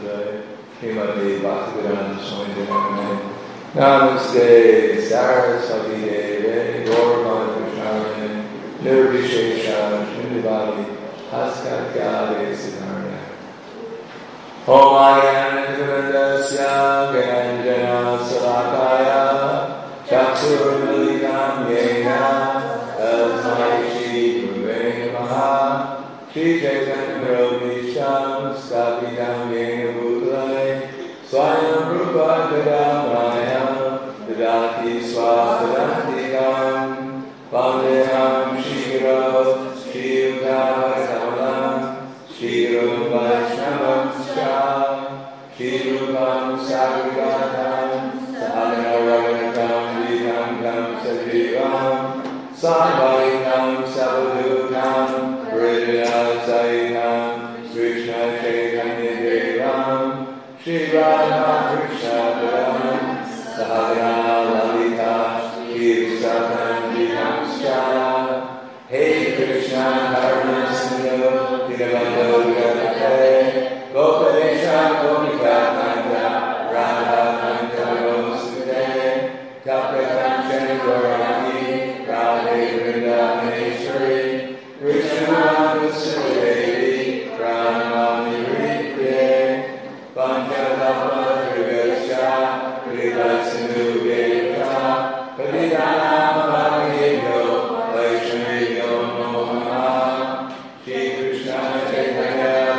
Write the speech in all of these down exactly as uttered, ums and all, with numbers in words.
Jai Srimati Bhaktivedanta Swami Devi Namaste Saraswati Devi Gauranga Krishnaya Nirvishesha Shrindivali Haskatyade Siddharya Om Ayanandavandasya Gananjana Salakaya Chaksurmalitam Yena Tasmai Shri Gurave Namaha Shri Chaitanya Visham Stapidam Yena Bhutale Swayam Rupa Gadamaya Dadati Swapadantikam Vandeham Shiro Shri Uttavakalam Shri Rupa Vaishnavam Shri Rupam Sagragatam Sahagaragatam Vidam Kam Sajivam Samvaitam Savadukam Hridaya Saitam Krishna Chaitanya Devam Shri Radha Krishna Devam Sahagara Lalita Shri Satam Vidam Hey Krishna Karuna Sindhu Dinabandhu Gadate Gopalesha Gopika Kanta Radha Kanta Gosute Kapakanchan Gaurani Radhe Vrindavaneshwari Krishna Vasudevai Pranamami Ritye Panchadapa Trigasha Krita Sindhu Geta Padidana Bhagayo Vaishnavi Yomoha Shri Krishna Chaitanya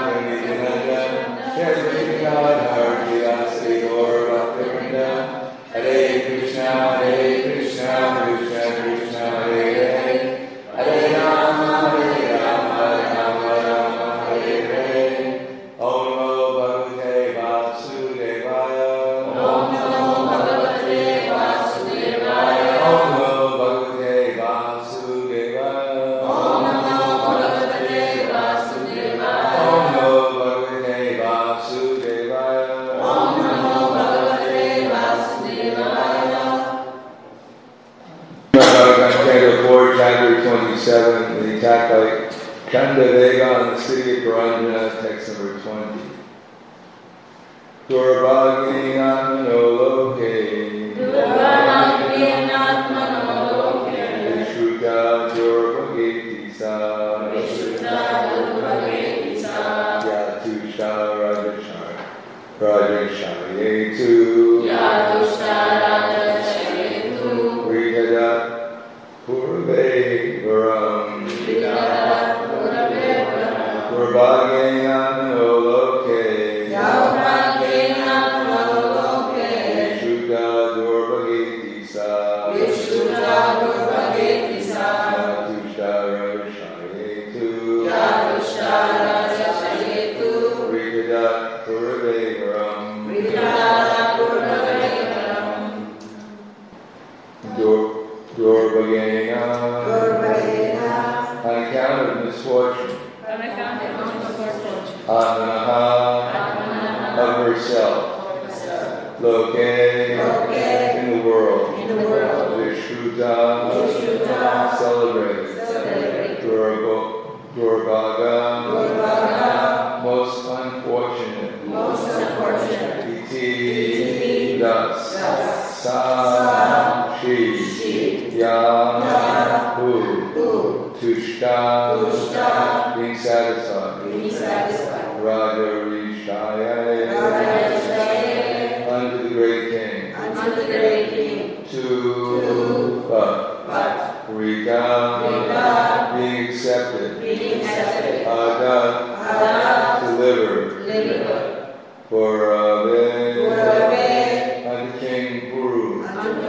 Hare Krishna, Hare Krishna, Krishna Krishna, Hare Hare, Hare Rama, Hare Rama, Rama Rama, Hare Hare. Om Namo Bhagavate Vasudevaya. Om Namo Bhagavate Vasudevaya. Om Namo Bhagavate Vasudevaya. Om Namo Bhagavate Vasudevaya. Om Namo Bhagavate Vasudevaya. Om Namo Bhagavate Vasudevaya. Canto four, chapter twenty-seven, the attack by Chandavega on the city of Puranjana, text number twenty. Durvagini Atmanoloke. Durvagini Atmanoloke. Vishruta Durvagitisa. Vishruta Durvagitisa. Yatusha Rajashar. Rajashayetu. Yatusha Rajashayetu. Vrigadat. Purve Varam Purvagena Noloke Yavragena Noloke Vishuddha Durvagitisa Vishuddha Durvagitisa Yatusha Rajashayetu Yatusha Rajashayetu Vrigadat Purve Varam Vrigadat Purve Varam Durvagena, on account of misfortune, Atmanaha, of herself, Loke, in the world, Vishruta, celebrated, Durvaga, most unfortunate, Iti, thus, Sa, she, Ya, who, Tushka, being satisfied, Raja Rishaya, unto the great king, to, but, Rika, being accepted, Adat, delivered, for Rave, unto King Puru,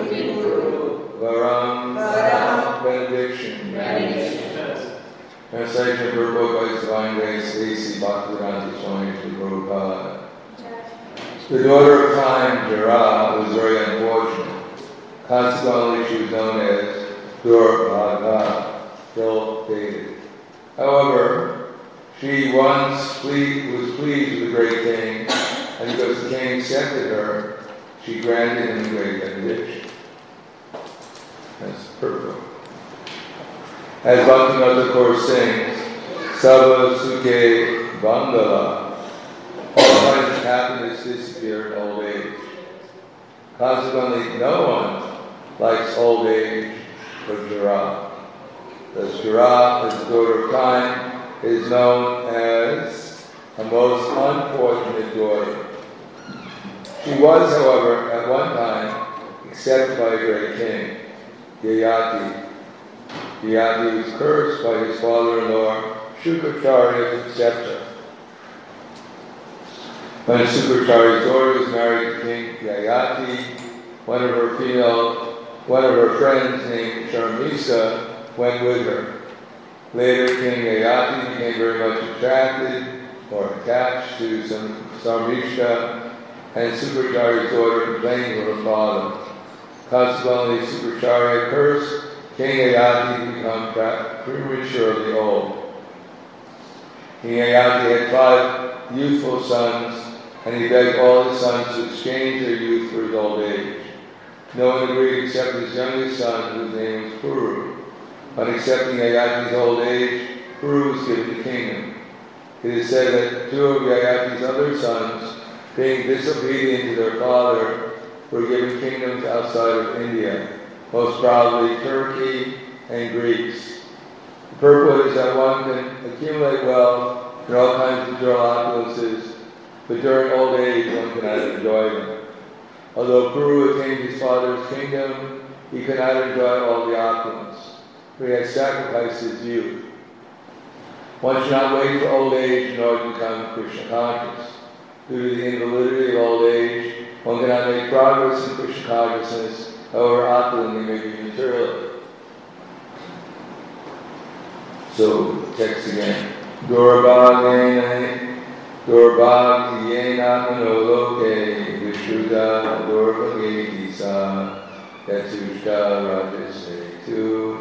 Varam, benediction. Translation for book by His Divine Grace, A C Bhaktivedanta Swami Prabhupada. The daughter of time, Jara, was very unfortunate. Consequently, she was known as Durvaga, ill-fated. However, she once ple- was pleased with the great king, and because the king accepted her, she granted him great benediction. That's perfect. As Bhaktivinoda Thakur sings, Sava Sukhe Bandhala, all finds happiness disappear in old age. Consequently, no one likes old age or Jara. Thus, Jara, as the daughter of time, is known as a most unfortunate daughter. She was, however, at one time accepted by a great king, Yayati. Yayati was cursed by his father-in-law, Shukracharya, to accept her. When Shukracharya's daughter was married to King Yayati, one of her female, one of her friends named Sharmisa went with her. Later, King Yayati became very much attracted or attached to Sarmisha, and Shukracharya's daughter complained to her father. Consequently, Shukracharya cursed King Yayati to become prematurely old. King Yayati had five youthful sons, and he begged all his sons to exchange their youth for his old age. No one agreed except his youngest son, whose name was Puru. On accepting Yayati's old age, Puru was given the kingdom. It is said that two of Yayati's other sons, being disobedient to their father, were given kingdoms outside of India, most probably Turkey and Greece. The purport is that one can accumulate wealth and all kinds of material opulences, but during old age one cannot enjoy them. Although Puru attained his father's kingdom, he could not enjoy all the opulence, for he had sacrificed his youth. One should not wait for old age in order to become Krishna conscious. Due to the invalidity of old age, one cannot make progress in Krishna consciousness, however opulent he may be materially. So, text again. Durbhagena, Durbhagena manoloke, Vishuddha, Durbhageti sa, Yatushka Rajase tu,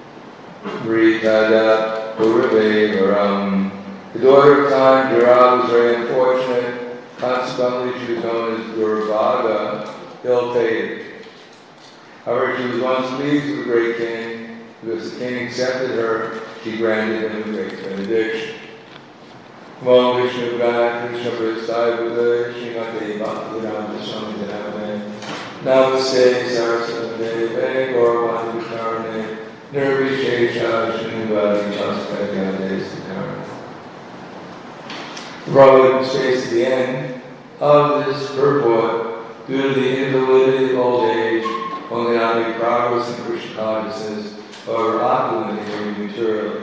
Vritada, Puravevaram. The daughter of time, Jara, was very unfortunate. Consequently, she was known as Durbhaga, ill-fated. However, she was once pleased with the great king. Because the king accepted her, she granted him a great benediction. Om Vishnu Gana Krishna Prasthaya Buddha Srimati Bhaktivedanta Swami Dhanavane Namaste Saraswate Ve Gauravani Vikarane Nirvishesha Srinivadi Chaskadhyate Siddharana. The Prabhupada states at the end of this purport, due to the invalidity of old age, one cannot make progress in Krishna consciousness or opulent in materially.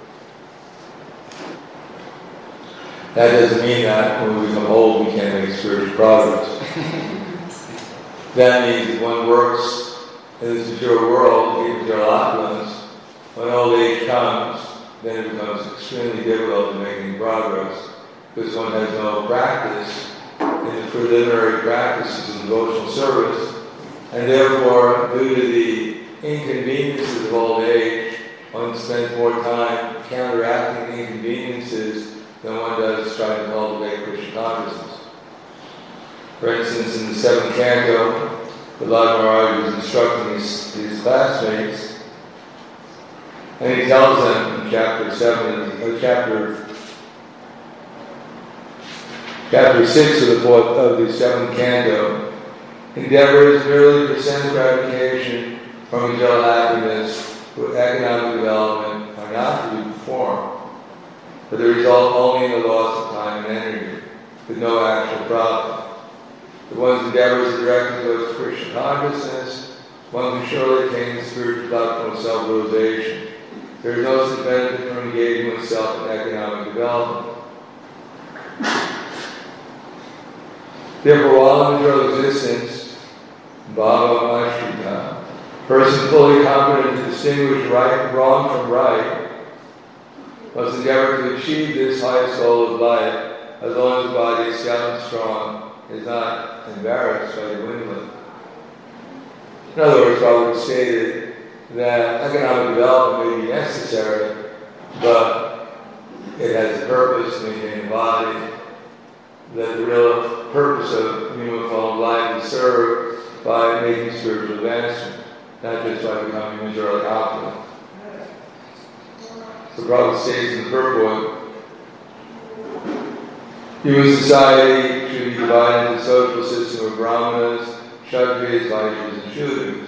That doesn't mean that when we become old we can't make spiritual progress. That means if one works in this material world, in material opulence, when old age comes, then it becomes extremely difficult to make any progress because one has no practice in the preliminary practices of devotional service, and therefore, due to the inconveniences of old age, one spends more time counteracting the inconveniences than one does trying to cultivate Krishna consciousness. For instance, in the seventh canto, Prahlad Maharaj was instructing his, his classmates, and he tells them in chapter seven, or chapter, chapter six of the fourth of the seventh canto, endeavors merely for sense gratification from material happiness with economic development are not to be performed, but they result only in the loss of time and energy, with no actual profit. If one's endeavors are directed towards Krishna consciousness, one can surely attain the spiritual platform of self-realization. There is no such benefit from engaging oneself in economic development. Therefore, while in material existence, Bhava Ashrita, person fully competent to distinguish right, wrong from right, must endeavor to achieve this highest goal of life, as long as the body is sound and strong, is not embarrassed by the dwindling. In other words, Prabhupada stated that economic development may be necessary, but it has a purpose to maintain the body, that the real purpose of human form of life is served by making spiritual advancement, not just by becoming materially opulent. So Prabhupada states in the purport, Human society should be divided into a social system of Brahmanas, Kshatriyas, Vaishyas, and Shudras.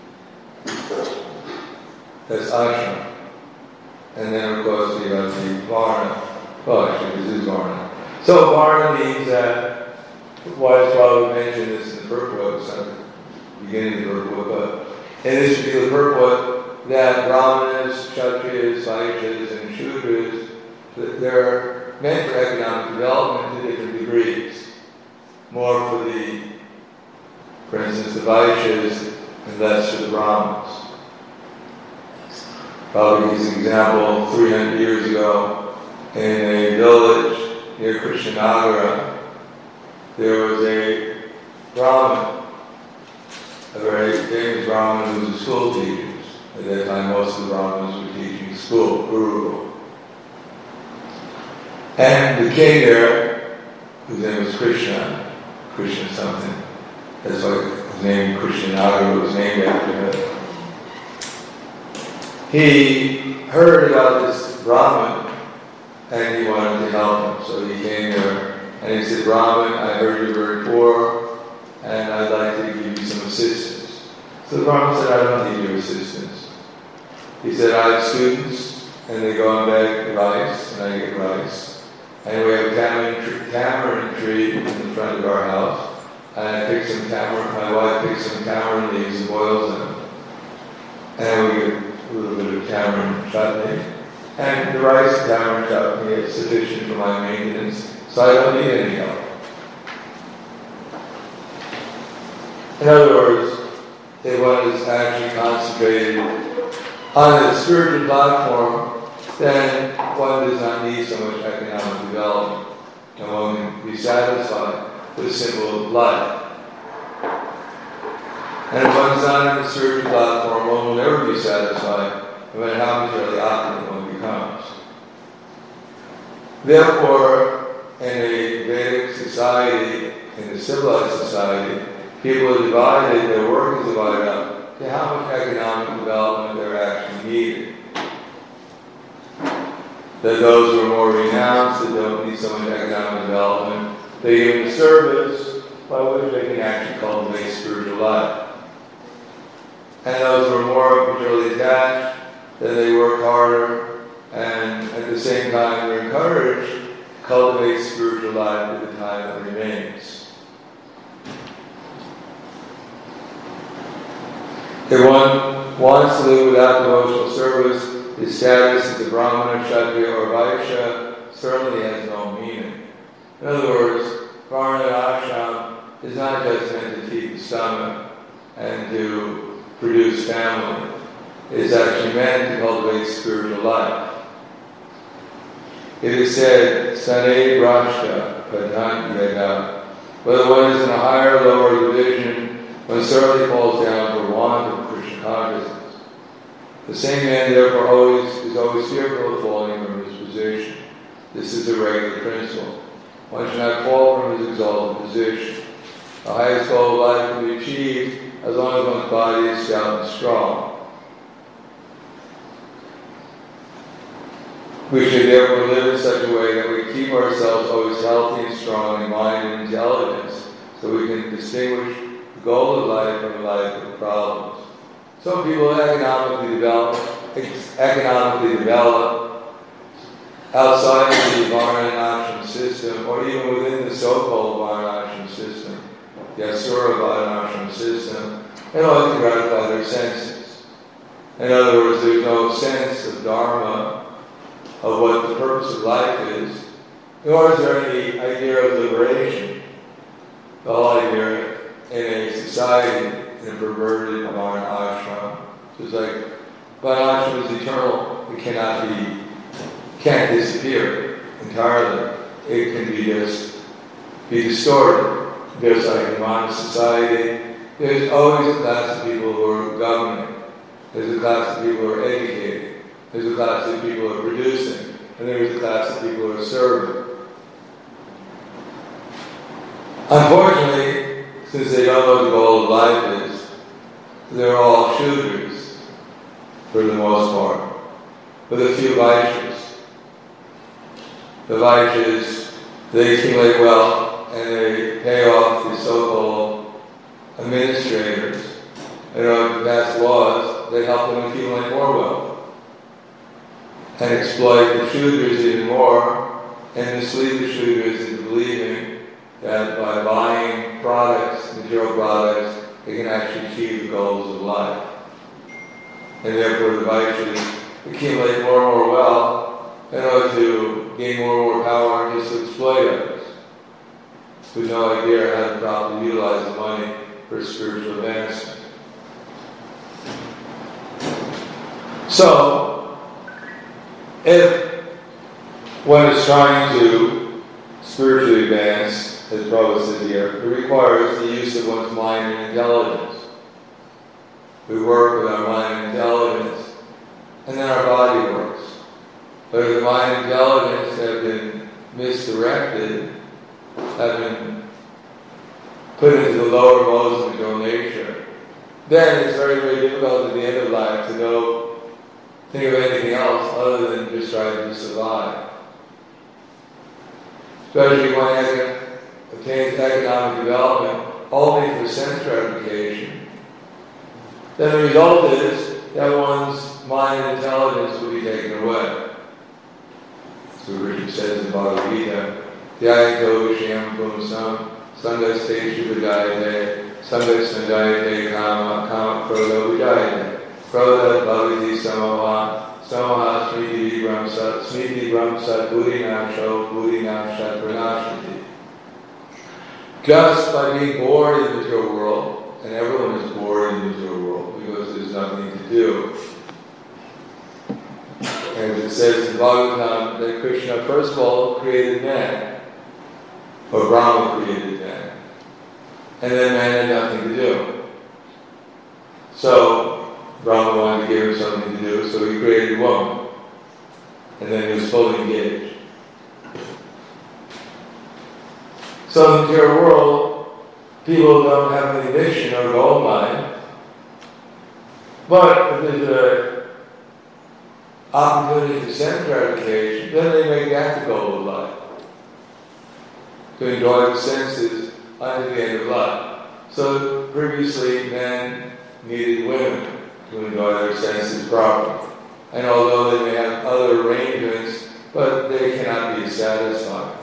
That's ashram. And then, of course, we have the Varna. Well, actually, this is Varna. So, Varna means that, why is Prabhupada mentioned this in the purport? It's not the beginning of the purport, but in this particular purport, that Brahmanas, Kshatriyas, Vaishyas, and Shudras, they're meant for economic development to different degrees. More for the, for instance, the Vaishyas, and less for the Brahmanas. Probably use an example, three hundred years ago, in a village near Krishnagara, there was a Brahmin, a very famous Brahmin who was a school teacher. At that time, most of the Brahmins were teaching school, Guru. And the king there, whose name was Krishna, Krishna something, that's why his name Krishnagara was named after him. He heard about this Brahmin and he wanted to help him. So he came there and he said, Brahmin, I heard you're very poor and I'd like to give you some assistance. So the Brahmin said, I don't need your assistance. He said, I have students and they go and beg rice and I get rice. And we have a tamarind tree, tamarind tree in the front of our house. And I pick some tamarind, my wife picks some tamarind leaves and boils them. And we get a little bit of tamarind chutney. And the rice and tamarind chutney is sufficient for my maintenance, so I don't need any help. In other words, if one is actually concentrated on a spiritual platform, then one does not need so much economic development. And one can be satisfied with simple life. And if one is not on a spiritual platform, one will never be satisfied, no matter how materially opulent one becomes. Therefore, in a Vedic society, in a civilized society, people are divided, their work is divided up to how much economic development they're actually needed. That those who are more renounced, that don't need so much economic development, they give a service by which they can actually cultivate spiritual life. And those who are more materially attached, then they work harder, and at the same time they're encouraged to cultivate spiritual life at the time that remains. If one wants to live without devotional service, his status as a Brahmana, Kshatriya, or Vaishya certainly has no meaning. In other words, Varna ashram is not just meant to feed the stomach and to produce family. It is actually meant to cultivate spiritual life. It is said, Sane Brashta Padhan Yada. Whether one is in a higher or lower division, one certainly falls down for want of Krishna consciousness. The same man, therefore, always is always fearful of falling from his position. This is a regular principle. One should not fall from his exalted position. The highest goal of life can be achieved as long as one's body is stout and strong. We should therefore live in such a way that we keep ourselves always healthy and strong in mind and intelligence, so we can distinguish the goal of life from a life of problems. Some people economically develop, economically develop outside of the Varna ashram system, or even within the so-called Varna ashram system, the Asura Varna ashram system, in order to gratify their senses. In other words, there's no sense of dharma, of what the purpose of life is, nor is there any idea of liberation. The whole idea in a society, in a perverted Varna ashram, it's like, Varna ashram is eternal. It cannot be, can't disappear entirely. It can be just, be distorted. There's like in modern society, there's always a class of people who are governing. There's a class of people who are educated. There's a class of people who are producing, and there's a class of people who are serving. Unfortunately, since they don't know what the goal of life is, they're all Shudras, for the most part, with a few Vaishyas. The Vaishyas they accumulate wealth and they pay off the so-called administrators in order to pass laws that help them accumulate more wealth and exploit the Shudras even more and mislead the Shudras into believing that by buying products, material products, they can actually achieve the goals of life. And therefore the Vaishyas accumulate more and more wealth in order to gain more and more power and just to exploit others who have no idea how to properly utilize the money for spiritual advancement. So, if one is trying to spiritually advance, as Prabhupada said here, it requires the use of one's mind and intelligence. We work with our mind and intelligence, and then our body works. But if the mind and intelligence have been misdirected, have been put into the lower modes of material nature, then it's very, very difficult at the end of life to go think of anything else other than just trying to survive. Especially when one attains economic development only for sense gratification, then the result is that one's mind and intelligence will be taken away. So Richard says in Bhagavad Gita, Dhyayato Vishyam Pumsam Sangaste Shubhajayate Sangas Sanjayate Kama Kama Krodha Vijayate Krodha Bhavati Samaha Samaha Smriti Vibram Sat Smriti Vibram Sat Buddhi Namsho Buddhi Namshat Pranashati. Just by being bored in the material world, and everyone is bored in the material world because there's nothing to do. And it says in Bhagavatam that Krishna first of all created man, or Brahma created man, and then man had nothing to do. So Brahma wanted to give him something to do, so he created a woman, and then he was fully engaged. So in the material world, people don't have any mission or goal in mind, but if there's a opportunity for sense gratification, then they make that the goal of life. To enjoy the senses unto the end of life. So previously men needed women to enjoy their senses properly. And although they may have other arrangements, but they cannot be satisfied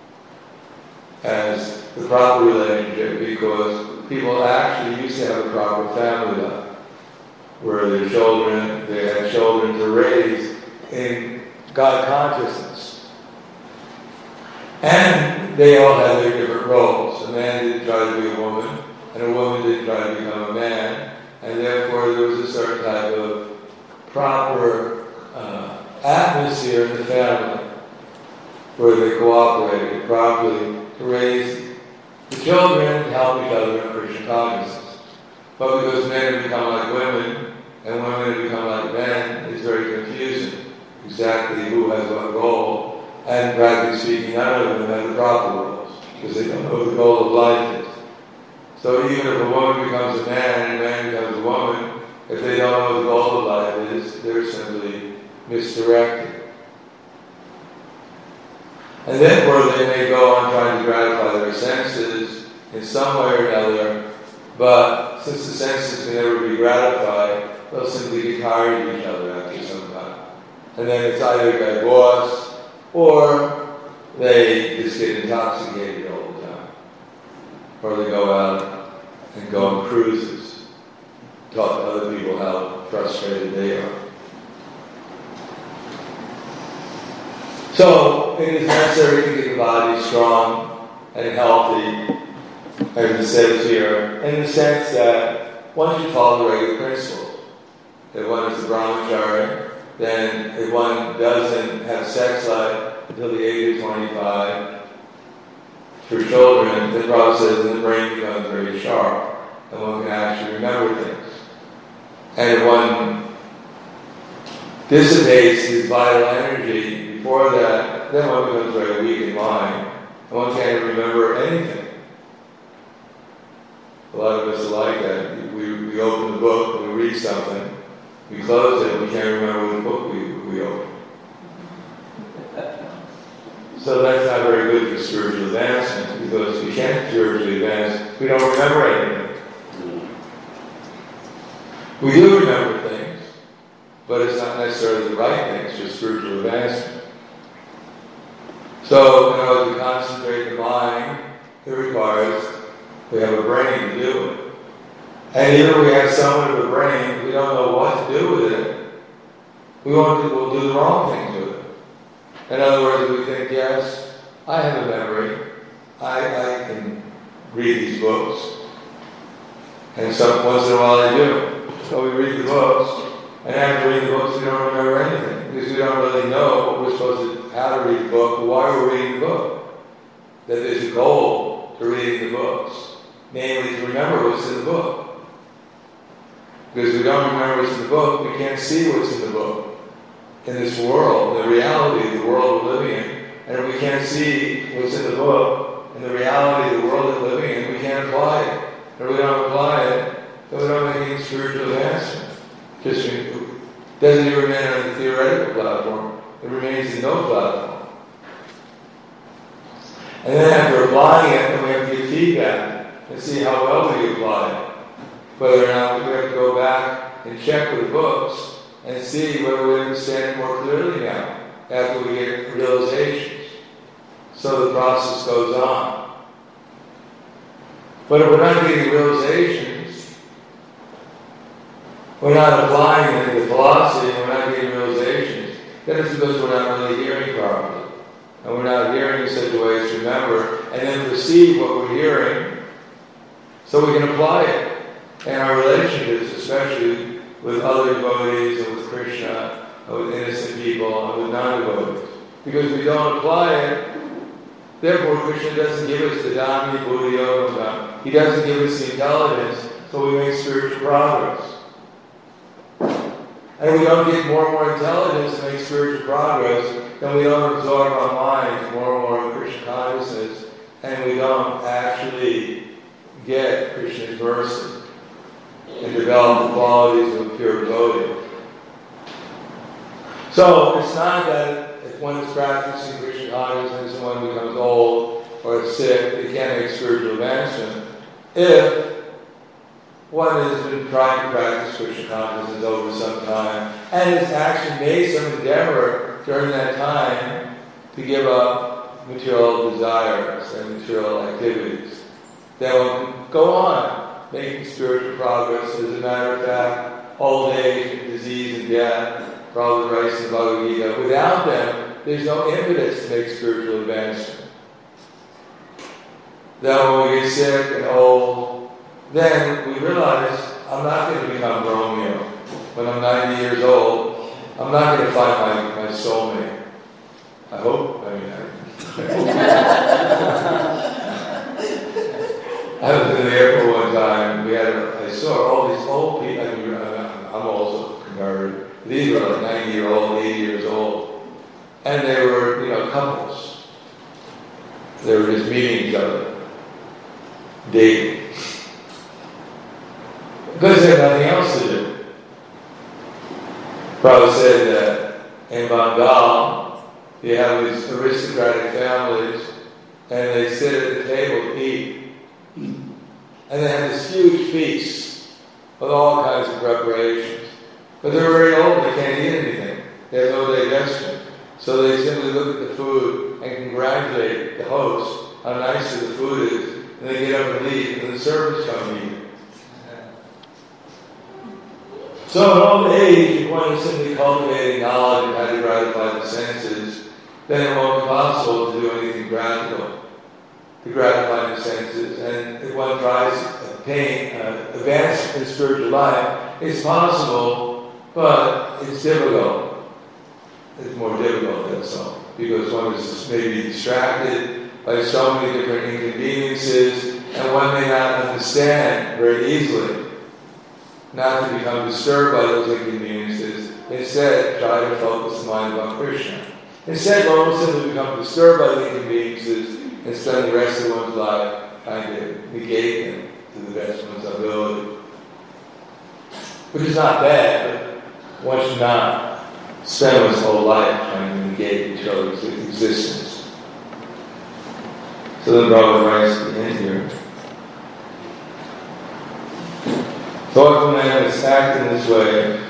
as the proper relationship, because people actually used to have a proper family life, where their children, they had children to raise in God consciousness. And they all had their different roles. A man didn't try to be a woman, and a woman didn't try to become a man, and therefore there was a certain type of proper uh, atmosphere in the family where they cooperated properly to raise the children to help each other in Krishna consciousness. But because men have become like women, and women have become like men, it's very confusing exactly who has what goal, and practically speaking, none of them have the proper roles, because they don't know what the goal of life is. So even if a woman becomes a man and a man becomes a woman, if they don't know what the goal of life is, they're simply misdirected. And therefore they may go on trying to gratify their senses in some way or another, but since the senses can never be gratified, they'll simply get tired of each other after some time. And then it's either divorce, or they just get intoxicated all the time. Or they go out and go on cruises, talk to other people how frustrated they are. So it is necessary to get the body strong and healthy, as it says here, in the sense that one should follow the regular principles. If one is a brahmachari, then if one doesn't have sex life until the age of twenty-five, for children, the Prabhupada says the brain becomes very sharp, and one can actually remember things. And if one dissipates his vital energy before that, then one becomes very weak in mind, and one can't remember anything. A lot of us are like that. We, we open the book, we read something, we close it, we can't remember what book we, we opened. So that's not very good for spiritual advancement, because we can't spiritually advance. We don't remember anything. We do remember things, but it's not necessarily the right things for spiritual advancement. So, in order to concentrate the mind, it requires we have a brain to do it. And even if we have somewhat of a brain, we don't know what to do with it. We won't do, we'll do the wrong things with it. In other words, we think, yes, I have a memory. I, I can read these books. And so once in a while I do. So we read the books, and after reading the books, we don't remember anything, because we don't really know what we're supposed to, how to read the book, why we're reading the book. That there's a goal to reading the books, namely to remember what's in the book. Because if we don't remember what's in the book, we can't see what's in the book. In this world, the reality of the world we're living in, and if we can't see what's in the book, and the reality of the world that we're living in, we can't apply it. And if we don't apply it, then we don't make any spiritual advancement. Just it doesn't even remain on the theoretical platform, it remains in no platform. And then after applying it, then we have to give feedback and see how well we apply it. Whether or not we have to go back and check with the books and see whether we understand it more clearly now after we get realizations. So the process goes on. But if we're not getting realizations, we're not applying it in the philosophy, and we're not getting realizations, then it's because we're not really hearing properly. And we're not hearing in such a way as to remember and then perceive what we're hearing so we can apply it. And our relationships, especially with other devotees and with Krishna, and with innocent people, and with non-devotees. Because we don't apply it, therefore Krishna doesn't give us the Dhammi Buddhi Yogam. He doesn't give us the intelligence, so we make spiritual progress. And if we don't get more and more intelligence to make spiritual progress, then we don't absorb our minds more and more of Krishna consciousness, and we don't actually get Krishna's mercy and develop the qualities of a pure devotee. So it's not that if one is practicing Krishna consciousness and one becomes old or sick, they can't make spiritual advancement. If one has been trying to practice Krishna consciousness over some time and has actually made some endeavor during that time to give up material desires and material activities, then one can go on making spiritual progress. As a matter of fact, old age, and disease, and death, Prabhupada writes in the Bhagavad Gita, without them, there's no impetus to make spiritual advancement. Then when we get sick and old, then we realize, I'm not going to become Romeo. When I'm ninety years old, I'm not going to find my, my soulmate. I hope, I mean, I I was in the airport one time. We had, a, I saw all these old people. I mean, I'm also converted. These were like ninety year old, eighty years old, and they were, you know, couples. They were just meeting each other, dating, because they had nothing else to do. Prabhupada said that in Bengal, you have these aristocratic families, and they sit at the table to eat. And they have this huge feast with all kinds of preparations. But they're very old, they can't eat anything. They have no digestion. So they simply look at the food and congratulate the host how nice the food is. And they get up and leave, and the servants come and eat. So in old age, if one is simply cultivating knowledge of how to gratify the senses, then it won't be possible to do anything practical to gratify the senses. And if one tries to attain uh, advance in spiritual life, it's possible, but it's difficult. It's more difficult, that's all. Because one is maybe distracted by so many different inconveniences, and one may not understand very easily. Not to become disturbed by those inconveniences. Instead, try to focus the mind on Krishna. Instead, one will simply become disturbed by the inconveniences and spend the rest of one's life trying to negate them to the best of one's ability. Which is not bad, but one should not spend one's whole life trying to negate each other's existence. So then Brahma writes at the end here. Thoughtful man must act in this way.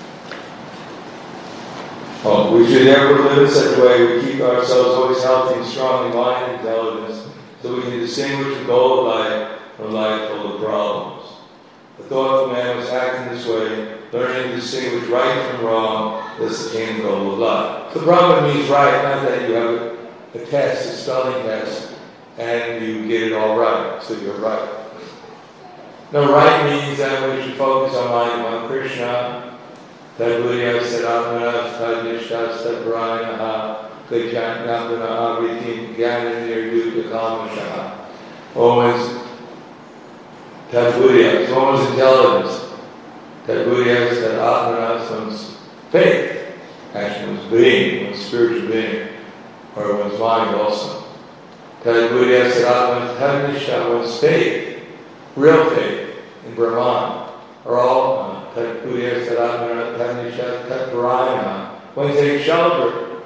Oh, we should never live in such a way we keep ourselves always healthy and strong in mind and intelligence, so we can distinguish the goal of life from a life full of problems. The thoughtful man must act in this way, learning to distinguish right from wrong. That's the end goal of life. So Brahma means right, not that you have a, a test, a spelling test, and you get it all right, so you're right. No, right means that we should focus our mind on Krishna. Tad Buddhya Saratmana Tadnishta Saprayanaha Kajnatnapana Avitim Gyananirduta Kamashaha. Always Tad Buddhya, it's almost intelligence. Tad Buddhya Saratmana is one's faith, actually one's being, one's spiritual being, or one's mind also. Tad Buddhya Saratmana Tadnishta, one's faith, real faith in Brahman, are all Tat Buddhya Saratmana Tadnisha Tat Parayana. One takes shelter.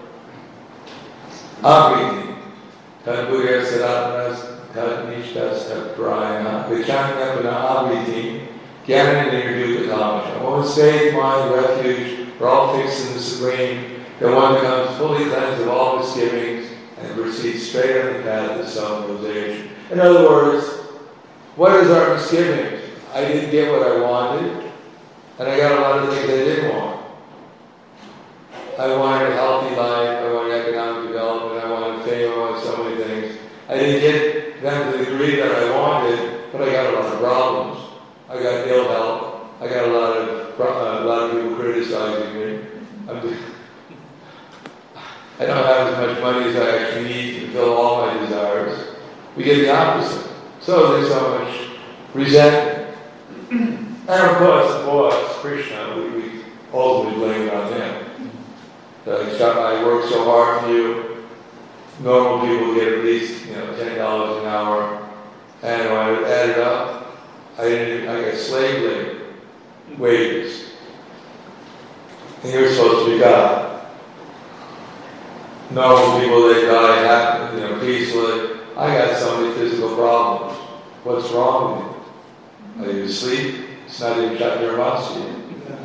Avriti. Tat Buddhya Saratmana Tadnisha Tat Parayana. Vichanyapana Avriti. Gyanan Nirduta Kamasha. One's faith, mind, refuge are all fixed in the Supreme. That one becomes fully cleansed of all misgivings and proceeds straight on the path of self-realization. In other words, what is our misgivings? I didn't get what I wanted. And I got a lot of things I didn't want. I wanted a healthy life, I wanted economic development, I wanted fame, I wanted so many things. I didn't get them to the degree that I wanted, but I got a lot of problems. I got ill health. I got a lot of uh, a lot of people criticizing me. I'm just, I don't have as much money as I actually need to fulfill all my desires. We get the opposite. So there's so much resentment. And of course, the boss, Krishna, we, we ultimately blame it on him. Like, I work so hard for you. Normal people get at least, you know, ten dollars an hour. And when I add it up, I didn't. I got slave labor wages. And you're supposed to be God. Normal people, they die happy, you know, peacefully. I got so many physical problems. What's wrong with you? Are you asleep? It's not even shut your mouth yet.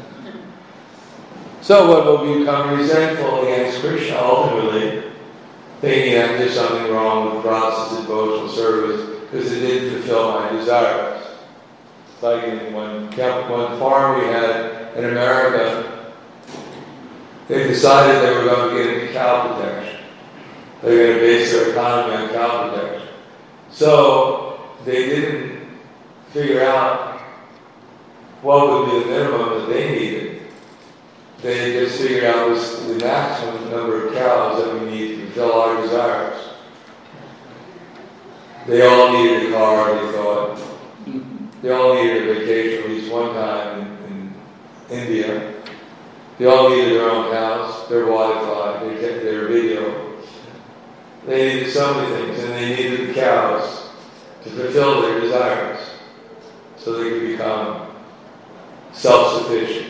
So one will become resentful against Krishna ultimately, thinking that there's something wrong with process of devotional service because it didn't fulfill my desires. Like in one, one farm we had in America, they decided they were going to get into cow protection. They were going to base their economy on cow protection. So they didn't figure out what would be the minimum that they needed. They just figured out was the maximum number of cows that we need to fulfill our desires. They all needed a car, they thought. They all needed a vacation at least one time in, in India. They all needed their own house, their Wi-Fi, their, their video. They needed so many things, and they needed the cows to fulfill their desires so they could become self-sufficient,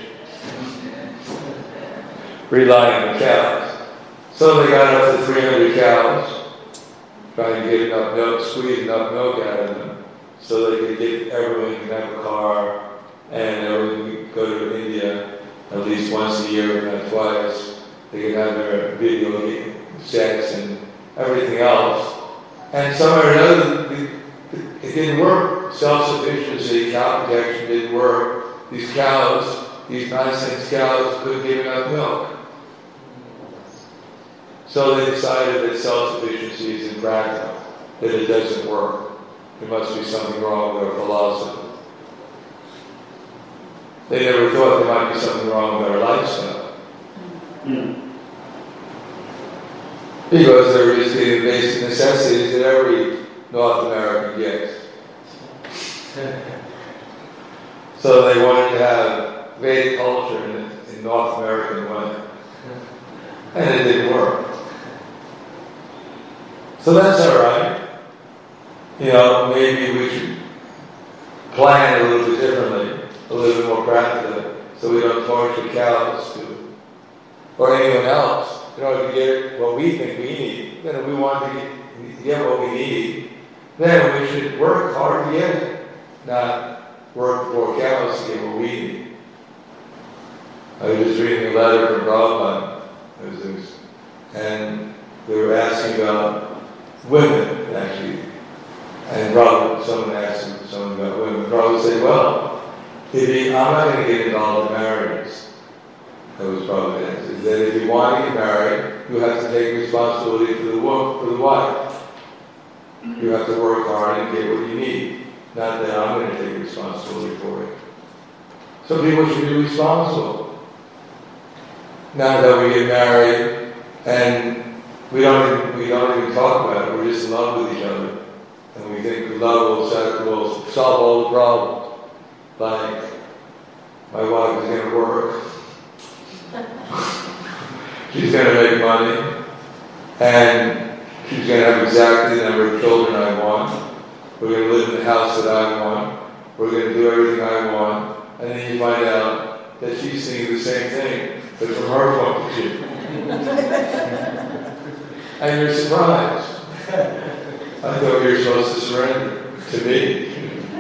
relying on cows. So they got up to three hundred cows, trying to get enough milk, squeeze enough milk out of them, so they could get everyone could have a car, and everyone could go to India at least once a year, if not twice. They could have their video sex and everything else. And somewhere or another, it didn't work. Self-sufficiency, cow protection didn't work. These cows, these nonsense cows, couldn't give enough milk. So they decided that self-sufficiency is impractical, that it doesn't work. There must be something wrong with our philosophy. They never thought there might be something wrong with our lifestyle. Mm. Because they were just getting basic necessities that every North American gets. So they wanted to have Vedic culture in, in North American way. And it didn't work. So that's all right. You know, maybe we should plan a little bit differently, a little bit more practically, so we don't torture cows to, or anyone else, in order to get what we think we need. You know, we want to get, get what we need. then we should work hard to get it, not work for cows to get what we need. I was just reading a letter from Prabhupada, and they were asking about women, actually. And Prabhupada, someone asked him someone about women. Prabhupada said, well, if you, I'm not going to get involved in marriages. That was Prabhupada's answer. That if you want to get married, you have to take responsibility for the woman, for the wife. You have to work hard and get what you need. Not that I'm going to take responsibility for it. Some people should be responsible. Not that we get married and we don't even, we don't even talk about it. We're just in love with each other, and we think love will, set, will solve all the problems. Like my wife is going to work. She's going to make money, and she's going to have exactly the number of children I want. We're going to live in the house that I want. We're going to do everything I want. And then you find out that she's thinking the same thing, but from her point of view. And you're surprised. I thought you were supposed to surrender to me.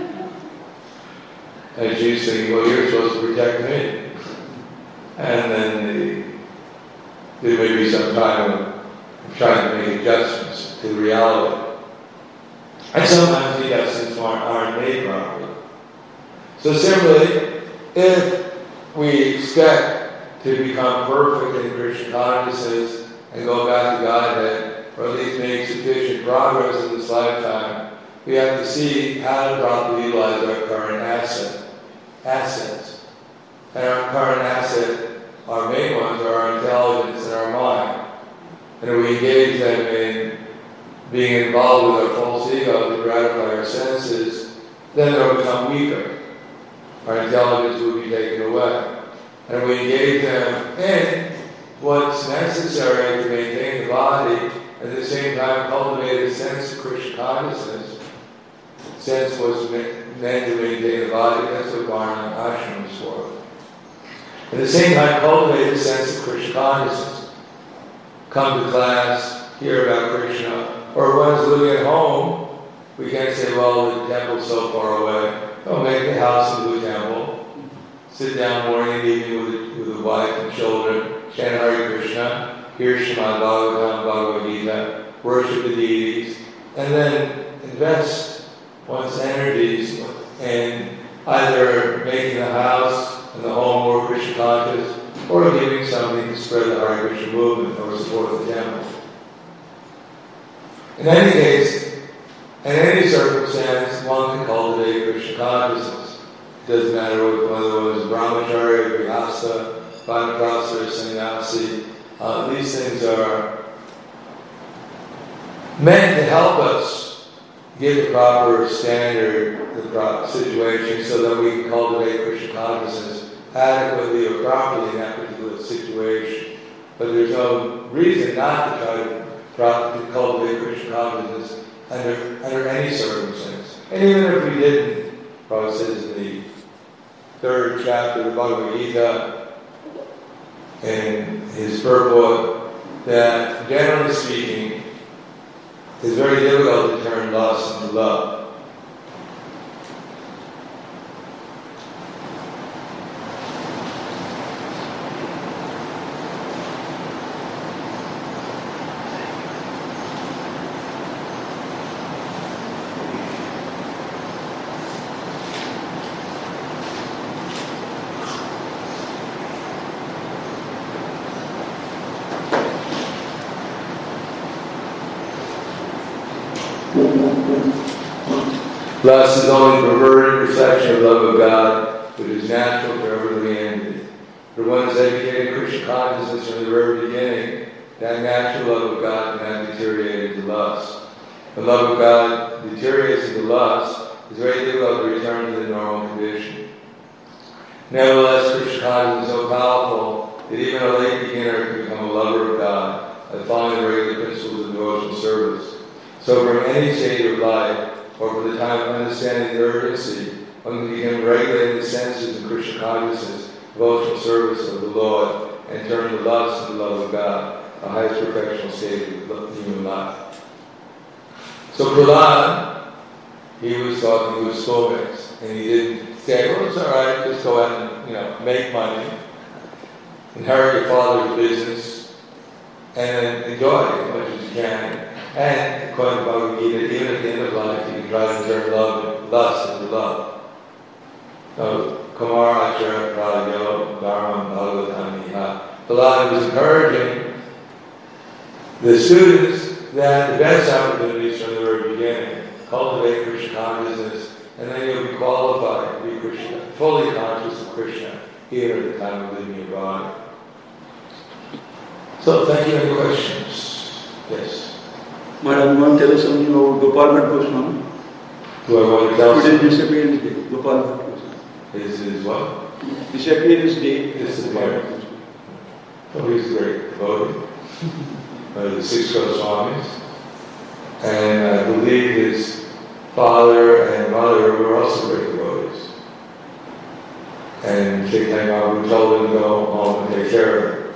And she's thinking, well, you're supposed to protect me. And then the, there may be some time of trying to make adjustments to reality. And sometimes the adjustments aren't, aren't made properly. So similarly, if we expect to become perfect in Krishna consciousness and go back to Godhead, or at least make sufficient progress in this lifetime, we have to see how to properly utilize our current asset, assets. And our current asset, our main ones, are our intelligence and our mind. And if we engage them in being involved with our false ego to gratify our senses, then they'll become weaker. Our intelligence will be taken away. And if we engage them in what's necessary to maintain the body, at the same time cultivate a sense of Krishna consciousness, sense what's meant to maintain the body, that's what Varna Ashram is for. At the same time, cultivate a sense of Krishna consciousness. Come to class, hear about Krishna, or one's living at home, we can't say, well, the temple's so far away. Oh, make the house into a temple. Sit down morning and evening with, with the wife and children, chant Hare Krishna, hear Srimad Bhagavatam, Bhagavad Gita, worship the deities, and then invest one's energies in either making the house and the home more Krishna conscious, or giving something to spread the Hare Krishna movement or support the temple. In any case, in any circumstance, one can cultivate Krishna consciousness. It doesn't matter whether one is brahmachari, grihastha, vanaprastha, or sannyasi. Uh, these things are meant to help us get the proper standard, the proper situation, so that we can cultivate Krishna consciousness adequately or properly in that particular situation. But there's no reason not to try to, to cultivate Krishna consciousness under, under any circumstance. And even if we didn't, Prabhupada says in the third chapter of the Bhagavad Gita, in his purport, that generally speaking, it's very difficult to turn lust into love. Lust is only perverted perception of love of God, which is natural for every living entity. For one is educated Krishna consciousness from the very beginning, that natural love of God cannot deteriorate into lust. The love of God deteriorates into lust, it's very difficult to return to the normal condition. Nevertheless, Krishna consciousness is so powerful that even a late beginner can become a lover of God by following the regular principles of devotional service. So from any stage of life, or for the time of understanding the urgency, one can begin regulating the senses in Krishna consciousness, devotional service of the Lord, and turn the lust into the love of God, the highest perfectional state of human life. So Prahlad, he was talking to his schoolmates, and he didn't say, well, it's all right, just go out and, you know, make money, inherit your father's business, and enjoy it as much as you can. And according to Bhagavad Gita, even at the end of life, you can try to turn love, lust into love. So, Kumar Acharya Pralyo Dharma Bhagavatam Iha. Prahlada was encouraging the students that the best opportunities from the very beginning, cultivate Krishna consciousness, and then you'll be qualified to be Krishna, fully conscious of Krishna, even at the time of leaving your body. So, thank you. Any questions? Yes. Madam, you want to tell us something about Gopal Bhatt Goswami? Do I want to tell Today you? disappearance day, Gopal Bhatt Goswami. Is is what? Disappearance day. Disappearance. Oh, he's a great devotee. One of the six Goswamis. And I believe his father and mother were also great devotees. And Chaitanya Mahaprabhu told him to go home and take care of them.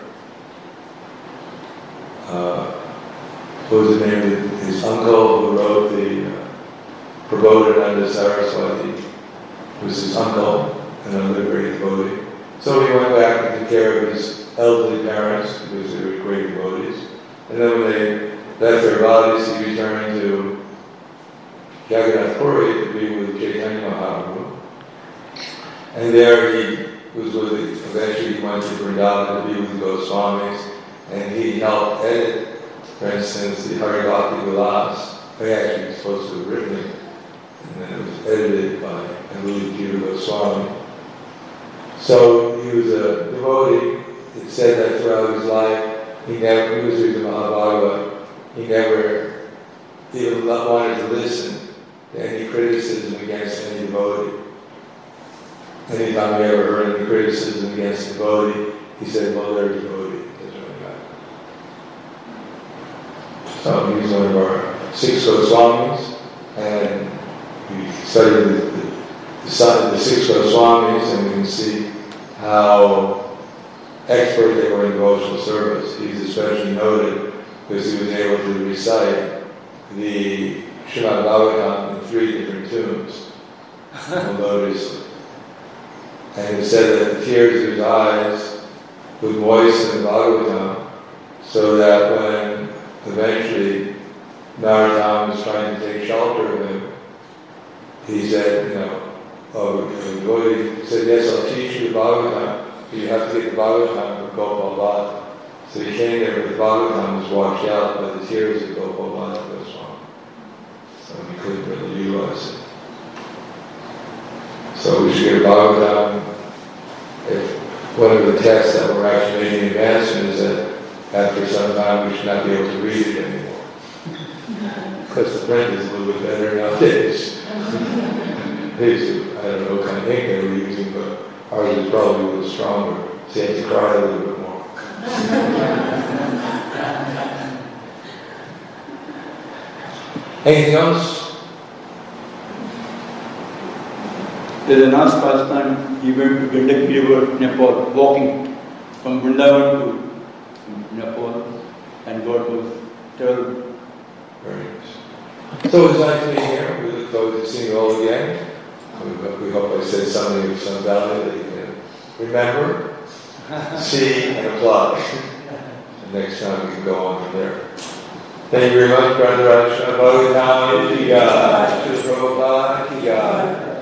Uh, what was the name of his uncle who wrote the uh, Prabodhananda Saraswati? It was his uncle, another great devotee. So he went back and took care of his elderly parents because they were great devotees. And then when they left their bodies, he returned to Jagannath Puri to be with Chaitanya Mahaprabhu. And there he was with, eventually he went to Vrindavan to be with the Goswamis, and he helped edit, for instance, the Hari Bhakti Vilas. He actually was supposed to have written it, and then it was edited by Anuli Jiva Goswami. So he was a devotee. It said that throughout his life, he never, he was reading the Mahabharata, he never even wanted to listen to any criticism against any devotee. Anytime he ever heard any criticism against a devotee, he said, well, they're a devotee. It doesn't really matter. So he's one of our six Goswamis, and we studied the, the, the, son, the six Goswamis, and we can see how expert they were in devotional service. He's especially noted because he was able to recite the Srimad Bhagavatam in three different tunes melodiously. And it said that the tears of his eyes would moisten the Bhagavatam so that when eventually Narottam was trying to take shelter of him, he said, you know, oh, the devotee said, yes, I'll teach you the Bhagavatam, but you have to get the Bhagavatam from Gopal Bhatta. So he came there, but the Bhagavatam was washed out by the tears of Gopal Bhatta Goswami. So he couldn't really utilize it. So we should get a Bhagavatam. If one of the tests that we're actually making advancement is that after some time we should not be able to read it anymore. Because the print is a little bit better nowadays. I don't know what kind of ink they were using, but ours is probably a little stronger. So you have to cry a little bit more. Anything else? There's a last pastime, he went to Gandaki River, Nepal, walking from Vrindavan to Nepal, and God was terrible. Very nice. So it's nice to be here. We look forward to seeing you all again. We hope I said something of some value that you can remember, see, and apply. And next time we can go on from there. Thank you very much, Brother Rajshah. Bhagavatam, Ki Jai. Prabhupada, Ki Jai.